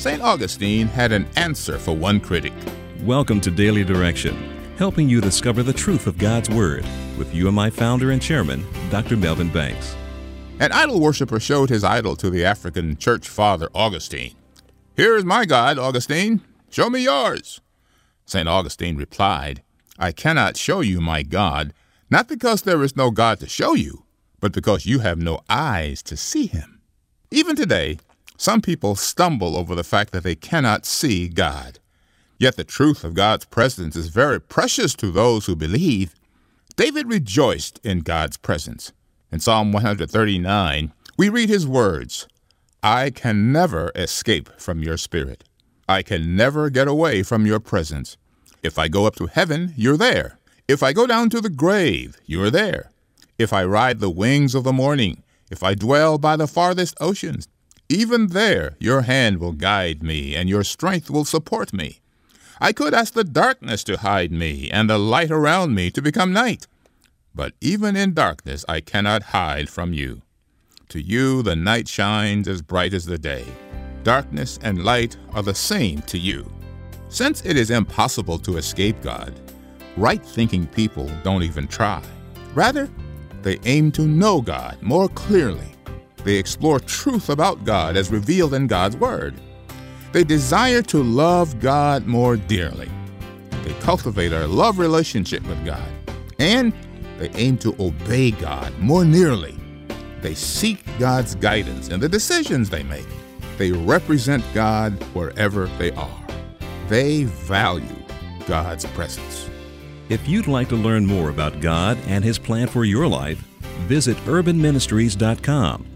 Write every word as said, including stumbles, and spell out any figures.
Saint Augustine had an answer for one critic. Welcome to Daily Direction, helping you discover the truth of God's Word with U M I founder and chairman, Doctor Melvin Banks. An idol worshiper showed his idol to the African church father Augustine. "Here is my God, Augustine. Show me yours." Saint Augustine replied, "I cannot show you my God, not because there is no God to show you, but because you have no eyes to see him." Even today, some people stumble over the fact that they cannot see God. Yet the truth of God's presence is very precious to those who believe. David rejoiced in God's presence. In Psalm one thirty-nine, we read his words, "I can never escape from your spirit. I can never get away from your presence. If I go up to heaven, you're there. If I go down to the grave, you're there. If I ride the wings of the morning, if I dwell by the farthest oceans, even there your hand will guide me and your strength will support me. I could ask the darkness to hide me and the light around me to become night. But even in darkness I cannot hide from you. To you the night shines as bright as the day. Darkness and light are the same to you." Since it is impossible to escape God, right-thinking people don't even try. Rather, they aim to know God more clearly. They explore truth about God as revealed in God's Word. They desire to love God more dearly. They cultivate a love relationship with God. And they aim to obey God more nearly. They seek God's guidance in the decisions they make. They represent God wherever they are. They value God's presence. If you'd like to learn more about God and His plan for your life, visit urban ministries dot com